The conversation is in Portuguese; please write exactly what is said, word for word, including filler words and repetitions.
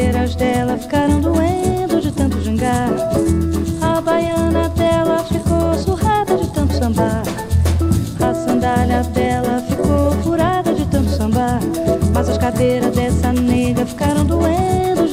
cadeiras dela ficaram doendo de tanto gingar. A baiana dela ficou surrada de tanto sambar. A sandália dela ficou furada de tanto sambar. Mas as cadeiras dessa nega ficaram doendo